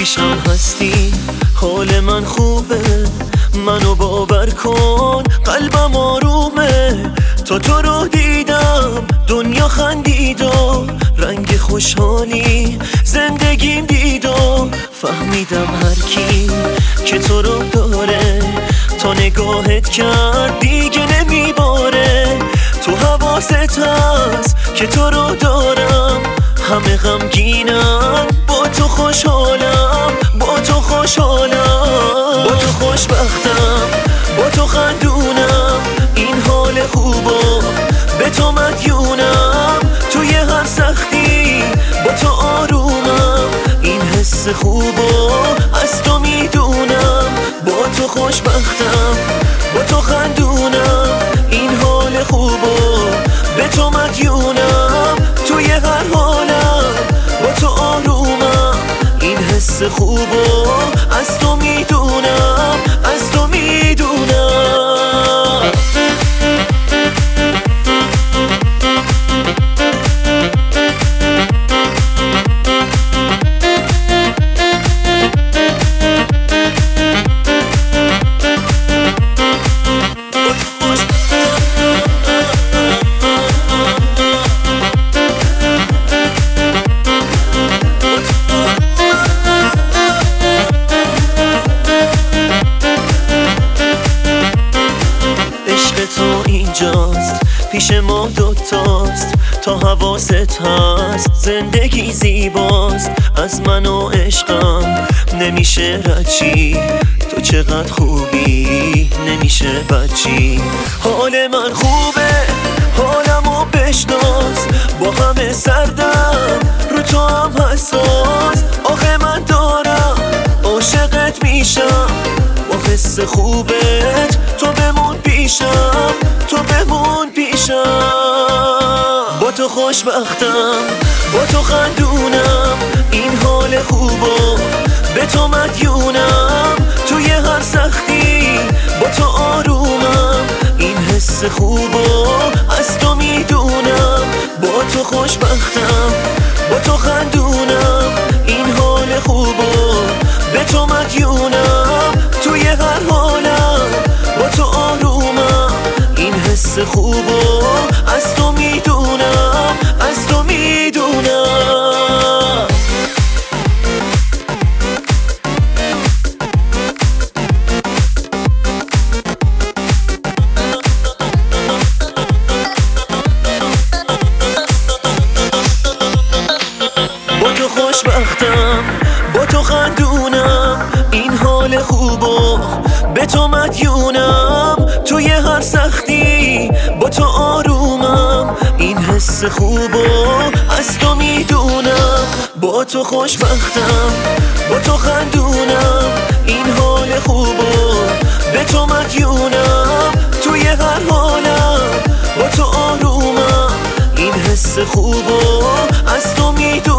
پیشم هستی، حال من خوبه، منو باور کن قلبم آرومه. تو رو دیدم دنیا خندید و رنگ خوشحالی زندگیم دید و فهمیدم هر کی که تو رو داره تا نگاهت کرد دیگه نمیباره. تو حواست هست که تو رو دارم، همه غمگینم با تو خوشحالم، با تو خوشحالم، با تو خوشبختم، با تو خندونم. این حال خوبو به تو مدیونم، توی هر سختی با تو آرومم. این حس خوبو از تو میدونم، با تو خوشبختم، با تو خندونم. این حال خوبو به تو مدیونم، توی هر حالم با تو آرومم. این حس خوبو از تو میدونم، از تو میدونم. تو اینجاست پیش ما دوتاست، تا حواست هست زندگی زیباست. از من و عشقم نمیشه رچی، تو چقدر خوبی نمیشه بچی. حال من خوبه، حالمو بشناس، با همه سردم رو تو هم حساس. آخه من دارم عاشقت میشم، با حس خوبت تو بمون پیشم، تو بمون پیشم. با تو خوشبختم، با تو خندونم. این حال خوبو به تو مدیونم، توی هر سختی با تو آرومم. این حس خوبو از تو میدونم، با تو خوشبختم، با تو خندونم. این حال خوبو به تو مدیونم، توی هر حالم با تو آرومم. این حس خوبو از تو میدونم، از تو میدونم. با تو خوشبختم، با تو خندونم. این حال خوبو به تو مدیونم، توی هر سختی با تو آرومم. این حس خوبو از تو میدونم، با تو خوشبختم، با تو خندونم. این حال خوبو به تو مدیونم، توی هر حالم با تو آرومم. این حس خوبو از تو میدونم.